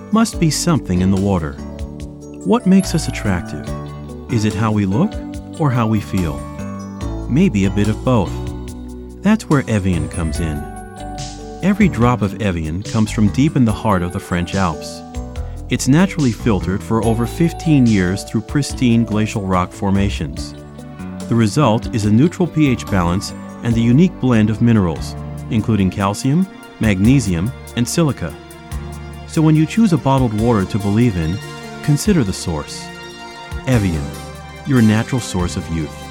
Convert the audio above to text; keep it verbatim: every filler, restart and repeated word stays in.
must be something in the water. What makes us attractive? Is it how we look or how we feel? Maybe a bit of both. That's where Evian comes in. Every drop of Evian comes from deep in the heart of the French Alps. It's naturally filtered for over fifteen years through pristine glacial rock formations. The result is a neutral pH balance and a unique blend of minerals, including calcium, magnesium, and silica. So when you choose a bottled water to believe in, consider the source. Evian, your natural source of youth.